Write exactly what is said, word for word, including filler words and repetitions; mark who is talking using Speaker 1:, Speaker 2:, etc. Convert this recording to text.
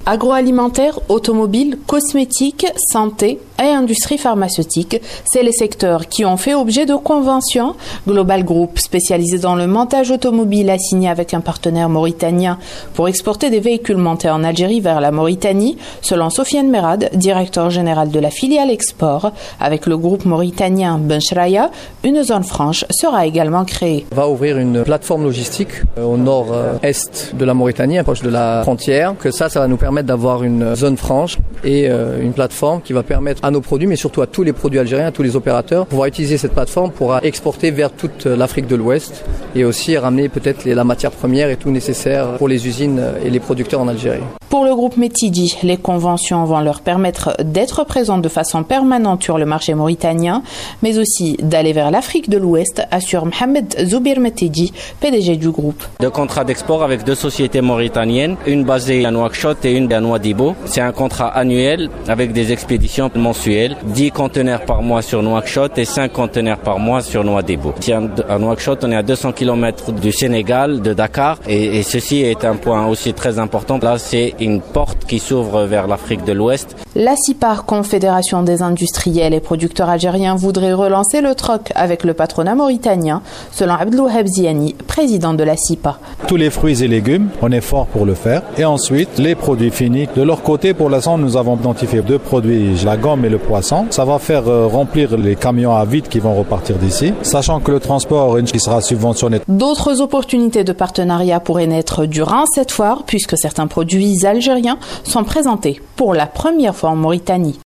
Speaker 1: Agroalimentaire, automobile, cosmétique, santé et industrie pharmaceutique, c'est les secteurs qui ont fait objet de conventions. Global Group, spécialisé dans le montage automobile, a signé avec un partenaire mauritanien pour exporter des véhicules montés en Algérie vers la Mauritanie. Selon Sofiane Merad, directeur général de la filiale export, avec le groupe mauritanien Benchraya, une zone franche sera également créée.
Speaker 2: On va ouvrir une plateforme logistique au nord-est de la Mauritanie, proche de la frontière. Que ça, ça va nous permettre d'avoir une zone franche et euh, une plateforme qui va permettre à nos produits, mais surtout à tous les produits algériens, à tous les opérateurs, de pouvoir utiliser cette plateforme pour exporter vers toute l'Afrique de l'Ouest et aussi ramener peut-être la matière première et tout nécessaire pour les usines et les producteurs en Algérie.
Speaker 1: Pour le groupe Metidi, les conventions vont leur permettre d'être présents de façon permanente sur le marché mauritanien, mais aussi d'aller vers l'Afrique de l'Ouest, assure Mohamed Zoubir Metidi, P D G du groupe.
Speaker 3: Deux contrats d'export avec deux sociétés mauritaniennes, une basée à Nouakchott et une à Nouadhibou. C'est un contrat annuel avec des expéditions mensuelles, dix conteneurs par mois sur Nouakchott et cinq conteneurs par mois sur Nouadhibou. À Nouakchott, on est à deux cents kilomètres du Sénégal, de Dakar, et, et ceci est un point aussi très important. Là, c'est une porte qui s'ouvre vers l'Afrique de l'Ouest.
Speaker 1: La CIPAR, Confédération des industriels et producteurs algériens, voudrait relancer le troc avec le patronat mauritanien, selon Abdelouhab Ziani, président de la CIPA.
Speaker 4: Tous les fruits et légumes, on est fort pour le faire. Et ensuite, les produits finis. De leur côté, pour l'instant, nous avons identifié deux produits, la gomme et le poisson. Ça va faire euh, remplir les camions à vide qui vont repartir d'ici, sachant que le transport qui sera subventionné.
Speaker 1: D'autres opportunités de partenariat pourraient naître durant cette foire, puisque certains produits algériens sont présentés pour la première fois en Mauritanie.